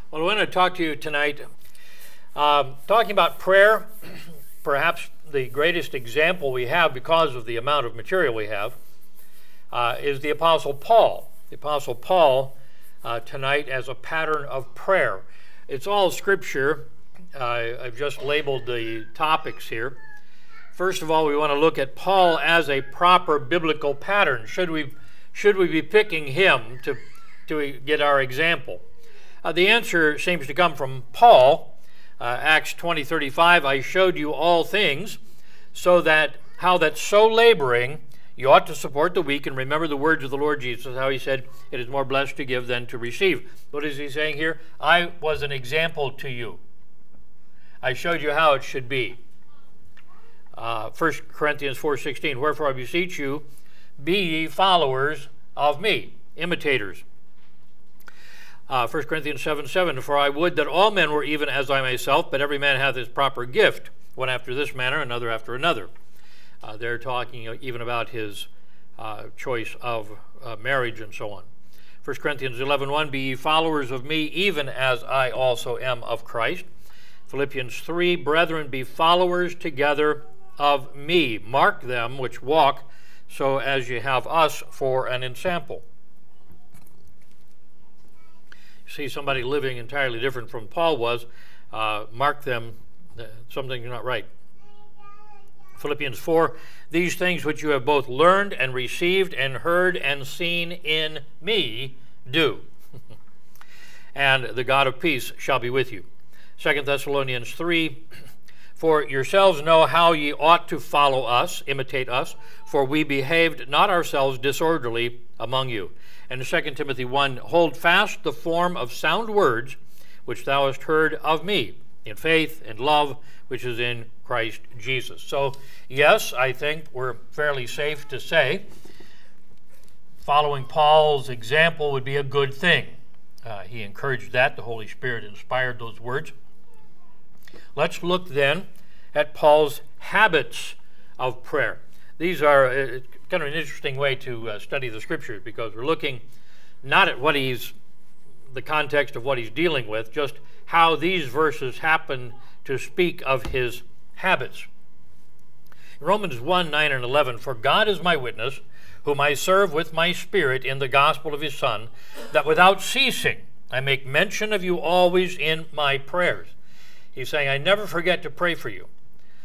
Well, I want to talk to you tonight, talking about prayer. Perhaps the greatest example we have, because of the amount of material we have, is the Apostle Paul. The Apostle Paul tonight as a pattern of prayer. It's all Scripture. I've just labeled the topics here. First of all, we want to look at Paul as a proper biblical pattern. Should we be picking him to get our example? The answer seems to come from Paul. Acts 20:35, I showed you all things, so that so laboring you ought to support the weak, and remember the words of the Lord Jesus, how he said, it is more blessed to give than to receive. What is he saying here? I was an example to you. I showed you how it should be. 1 Corinthians 4:16, wherefore I beseech you, be ye followers of me, imitators. 1 Corinthians 7:7, for I would that all men were even as I myself, but every man hath his proper gift, one after this manner, another after another. They're talking even about his choice of marriage and so on. 1 Corinthians 11:1, be ye followers of me, even as I also am of Christ. Philippians 3, brethren, be followers together of me. Mark them which walk, so as ye have us for an ensample. See somebody living entirely different from Paul was, mark them, something's not right. Philippians 4, these things which you have both learned and received and heard and seen in me, do. And the God of peace shall be with you. 2 Thessalonians 3, for yourselves know how ye ought to follow us, imitate us, for we behaved not ourselves disorderly among you. And 2 Timothy 1, hold fast the form of sound words which thou hast heard of me, in faith and love which is in Christ Jesus. So, yes, I think we're fairly safe to say following Paul's example would be a good thing. He encouraged that. The Holy Spirit inspired those words. Let's look then at Paul's habits of prayer. These are kind of an interesting way to study the Scriptures, because we're looking not at the context of what he's dealing with, just how these verses happen to speak of his habits. Romans 1, 9 and 11, for God is my witness, whom I serve with my spirit in the gospel of his Son, that without ceasing I make mention of you always in my prayers. He's saying, I never forget to pray for you.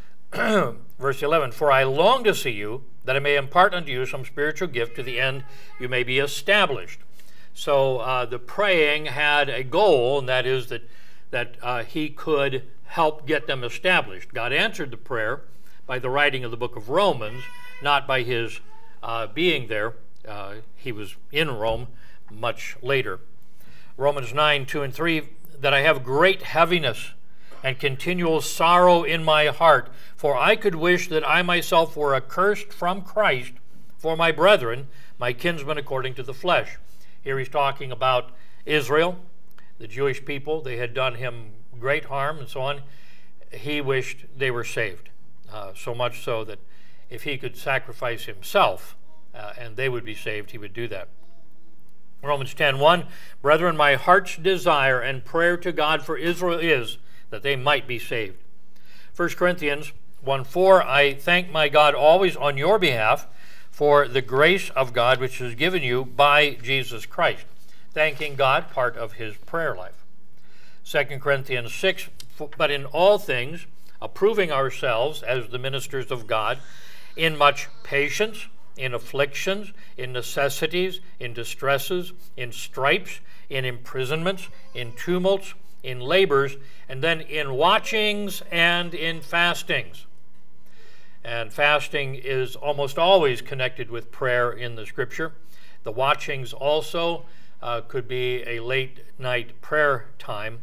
Verse 11, for I long to see you, that I may impart unto you some spiritual gift, to the end you may be established. So the praying had a goal, and that is that he could help get them established. God answered the prayer by the writing of the book of Romans, not by his being there. He was in Rome much later. Romans 9, 2 and 3, that I have great heaviness and continual sorrow in my heart, for I could wish that I myself were accursed from Christ for my brethren, my kinsmen according to the flesh. Here he's talking about Israel, the Jewish people. They had done him great harm and so on. He wished they were saved, so much so that if he could sacrifice himself and they would be saved, he would do that. Romans 10:1, brethren, my heart's desire and prayer to God for Israel is that they might be saved. 1 Corinthians 1:4, I thank my God always on your behalf for the grace of God which is given you by Jesus Christ. Thanking God, part of his prayer life. 2 Corinthians 6, but in all things, approving ourselves as the ministers of God, in much patience, in afflictions, in necessities, in distresses, in stripes, in imprisonments, in tumults, in labors, and then in watchings and in fastings. And fasting is almost always connected with prayer in the Scripture. The watchings also could be a late night prayer time,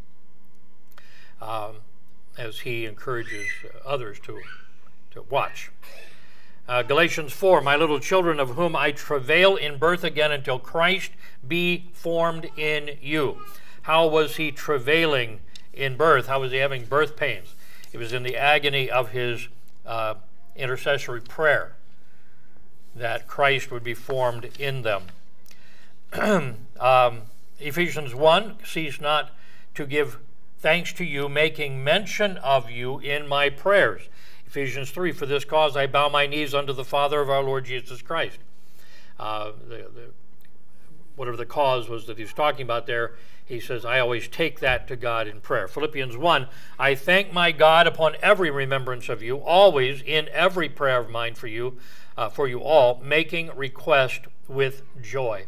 as he encourages others to watch. Galatians 4, my little children, of whom I travail in birth again until Christ be formed in you. How was he travailing in birth? How was he having birth pains? It was in the agony of his intercessory prayer that Christ would be formed in them. Ephesians 1, cease not to give thanks to you, making mention of you in my prayers. Ephesians 3, for this cause I bow my knees unto the Father of our Lord Jesus Christ. Whatever the cause was that he's talking about there, he says, I always take that to God in prayer. Philippians 1, I thank my God upon every remembrance of you, always in every prayer of mine for you all, making request with joy.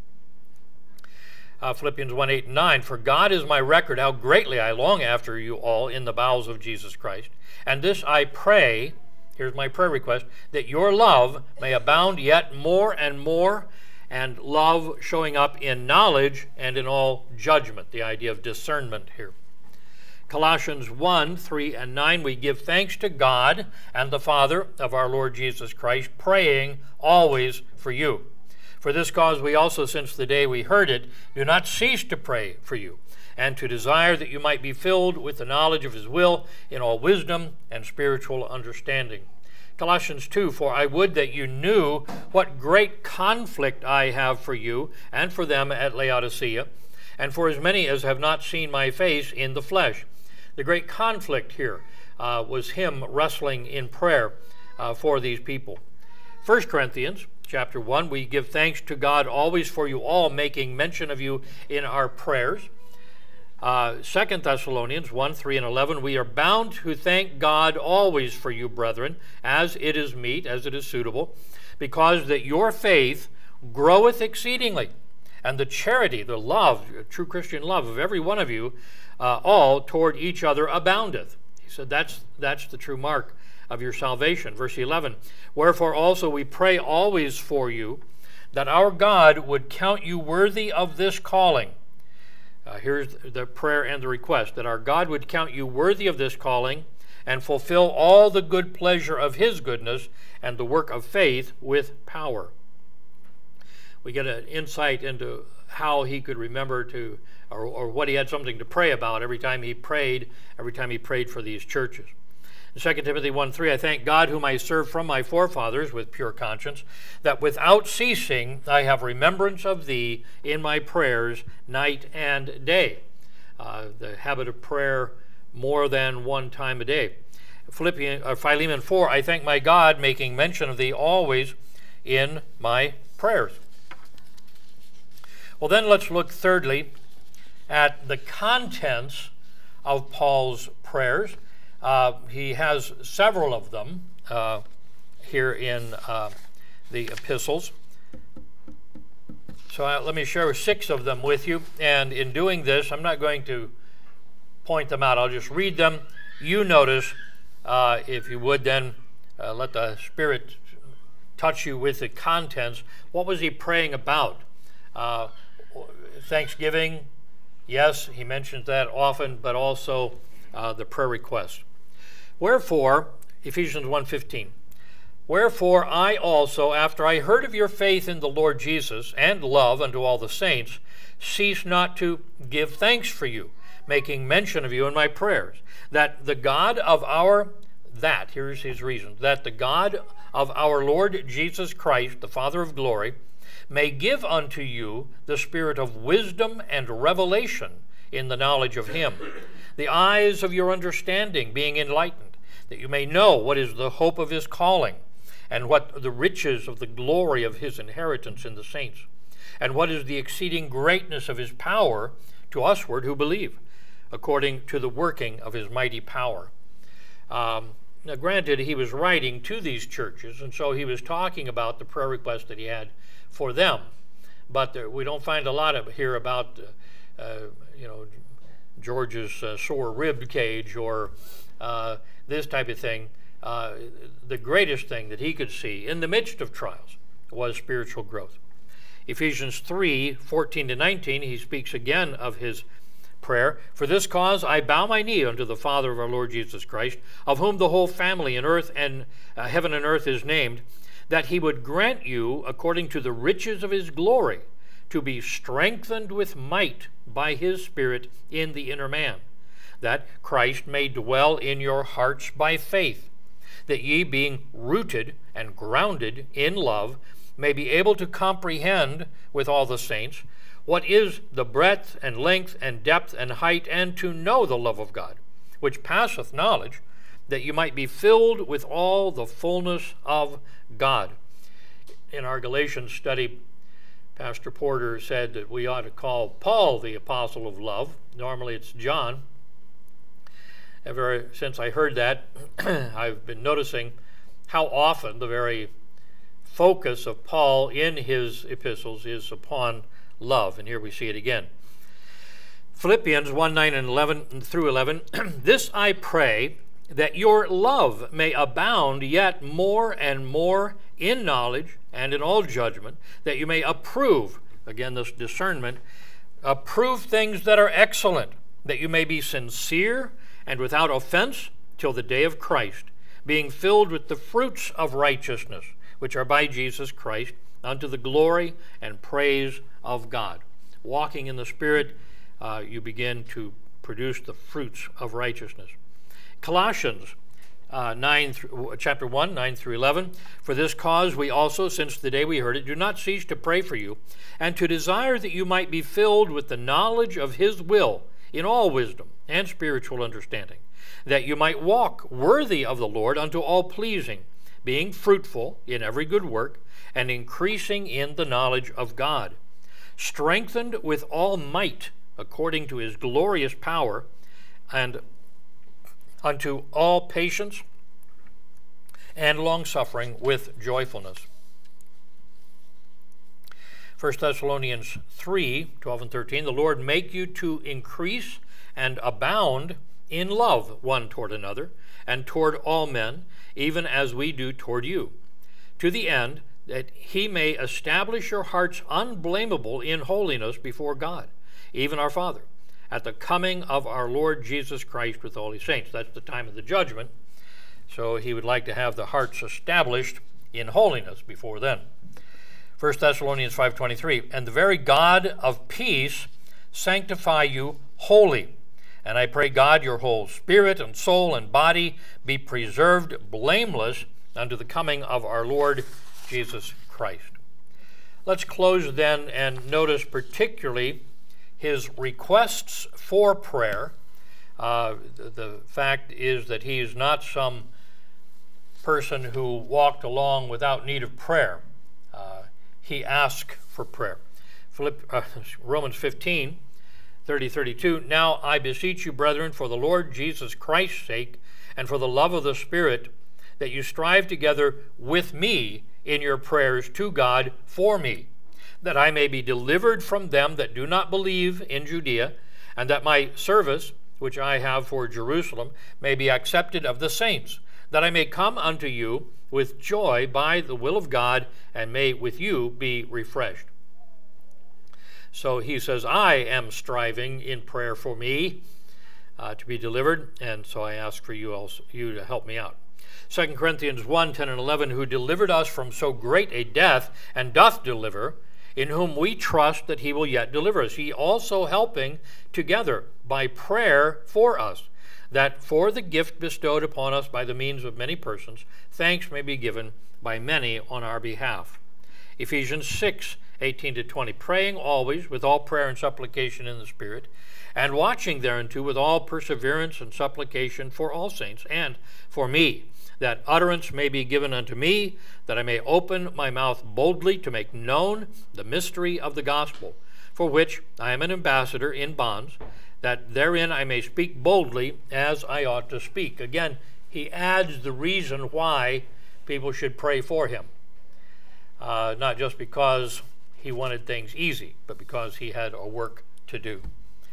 Philippians 1, 8 and 9, for God is my record, how greatly I long after you all in the bowels of Jesus Christ. And this I pray, here's my prayer request, that your love may abound yet more and more, and love showing up in knowledge and in all judgment, the idea of discernment here. Colossians 1, 3 and 9, we give thanks to God and the Father of our Lord Jesus Christ, praying always for you. For this cause we also, since the day we heard it, do not cease to pray for you, and to desire that you might be filled with the knowledge of his will in all wisdom and spiritual understanding. Colossians 2, for I would that you knew what great conflict I have for you and for them at Laodicea, and for as many as have not seen my face in the flesh. The great conflict here was him wrestling in prayer for these people. 1 Corinthians chapter 1, we give thanks to God always for you all, making mention of you in our prayers. 2 Thessalonians 1, 3 and 11, we are bound to thank God always for you, brethren, as it is meet, as it is suitable, because that your faith groweth exceedingly, and the charity, the love, true Christian love of every one of you, all toward each other aboundeth. He said that's the true mark of your salvation. Verse 11, wherefore also we pray always for you, that our God would count you worthy of this calling. Here's the prayer and the request, that our God would count you worthy of this calling and fulfill all the good pleasure of his goodness and the work of faith with power. We get an insight into how he could remember to, or what he had something to pray about every time he prayed for these churches. In 2 Timothy 1:3, I thank God whom I serve from my forefathers with pure conscience, that without ceasing I have remembrance of thee in my prayers night and day. The habit of prayer more than one time a day. Philemon 4, I thank my God, making mention of thee always in my prayers. Well, then let's look thirdly at the contents of Paul's prayers. He has several of them here in the epistles. So let me share 6 of them with you. And in doing this, I'm not going to point them out. I'll just read them. You notice, if you would, then let the Spirit touch you with the contents. What was he praying about? Thanksgiving, yes, he mentions that often, but also the prayer request. Wherefore, Ephesians 1:15, wherefore I also, after I heard of your faith in the Lord Jesus and love unto all the saints, cease not to give thanks for you, making mention of you in my prayers, that the God of here's his reason, that the God of our Lord Jesus Christ, the Father of glory, may give unto you the spirit of wisdom and revelation in the knowledge of him, the eyes of your understanding being enlightened, that you may know what is the hope of his calling, and what the riches of the glory of his inheritance in the saints, and what is the exceeding greatness of his power to usward who believe, according to the working of his mighty power. Now, granted, he was writing to these churches, and so he was talking about the prayer request that he had for them. But we don't find a lot of here about, George's sore rib cage or this type of thing. The greatest thing that he could see in the midst of trials was spiritual growth. Ephesians 3:14-19, he speaks again of his prayer. For this cause I bow my knee unto the Father of our Lord Jesus Christ, of whom the whole family in earth and heaven and earth is named, that he would grant you, according to the riches of his glory, to be strengthened with might by his Spirit in the inner man, that Christ may dwell in your hearts by faith, that ye, being rooted and grounded in love, may be able to comprehend with all the saints what is the breadth and length and depth and height, and to know the love of God, which passeth knowledge, that you might be filled with all the fullness of God. In our Galatians study, Pastor Porter said that we ought to call Paul the apostle of love. Normally it's John. Ever since I heard that, I've been noticing how often the very focus of Paul in his epistles is upon love. And here we see it again. Philippians 1:9 and 11 through 11. This I pray, that your love may abound yet more and more in knowledge and in all judgment, that you may approve, again this discernment, approve things that are excellent, that you may be sincere and without offense till the day of Christ, being filled with the fruits of righteousness, which are by Jesus Christ, unto the glory and praise of God. Walking in the Spirit, you begin to produce the fruits of righteousness. Colossians chapter 1, 9 through 11. For this cause we also, since the day we heard it, do not cease to pray for you, and to desire that you might be filled with the knowledge of his will in all wisdom and spiritual understanding, that you might walk worthy of the Lord unto all pleasing, being fruitful in every good work, and increasing in the knowledge of God, strengthened with all might according to his glorious power, and unto all patience and long-suffering with joyfulness. 1 Thessalonians 3, 12 and 13, the Lord make you to increase and abound in love one toward another, and toward all men, even as we do toward you, to the end that he may establish your hearts unblameable in holiness before God, even our Father, at the coming of our Lord Jesus Christ with all his saints. That's the time of the judgment. So he would like to have the hearts established in holiness before then. 1 Thessalonians 5:23, and the very God of peace sanctify you wholly. And I pray God your whole spirit and soul and body be preserved blameless unto the coming of our Lord Jesus Christ. Let's close then and notice particularly his requests for prayer. The fact is that he is not some person who walked along without need of prayer. He asked for prayer. Romans 15, 30-32, now I beseech you, brethren, for the Lord Jesus Christ's sake, and for the love of the Spirit, that you strive together with me in your prayers to God for me, that I may be delivered from them that do not believe in Judea, and that my service, which I have for Jerusalem, may be accepted of the saints, that I may come unto you with joy by the will of God, and may with you be refreshed. So he says, I am striving in prayer for me to be delivered, and so I ask for you to help me out. 2 Corinthians 1, 10 and 11, who delivered us from so great a death, and doth deliver, in whom we trust that he will yet deliver us, ye also helping together by prayer for us, that for the gift bestowed upon us by the means of many persons, thanks may be given by many on our behalf. Ephesians 6, 18-20, praying always with all prayer and supplication in the Spirit, and watching thereunto with all perseverance and supplication for all saints, and for me, that utterance may be given unto me, that I may open my mouth boldly to make known the mystery of the gospel, for which I am an ambassador in bonds, that therein I may speak boldly as I ought to speak. Again, he adds the reason why people should pray for him. Not just because he wanted things easy, but because he had a work to do.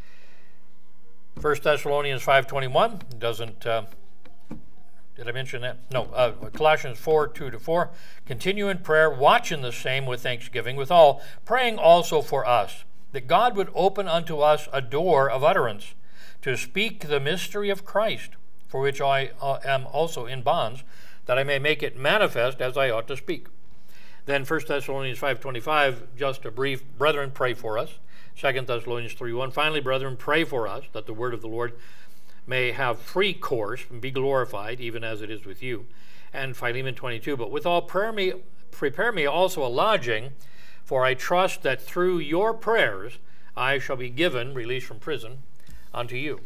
1 Thessalonians 5:21 doesn't... did I mention that? No. Colossians 4, 2-4. Continue in prayer, watch in the same with thanksgiving, with all, praying also for us, that God would open unto us a door of utterance, to speak the mystery of Christ, for which I am also in bonds, that I may make it manifest as I ought to speak. Then 1 Thessalonians 5:25, just a brief, brethren, pray for us. 2 Thessalonians 3:1, finally, brethren, pray for us, that the word of the Lord may have free course and be glorified, even as it is with you. And Philemon 22, but withal prepare me also a lodging, for I trust that through your prayers I shall be given, released from prison, unto you.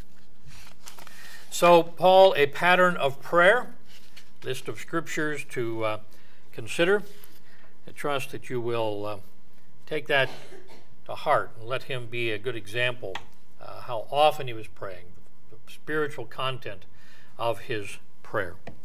So, Paul, a pattern of prayer, list of scriptures to consider. I trust that you will take that to heart and let him be a good example how often he was praying, the spiritual content of his prayer.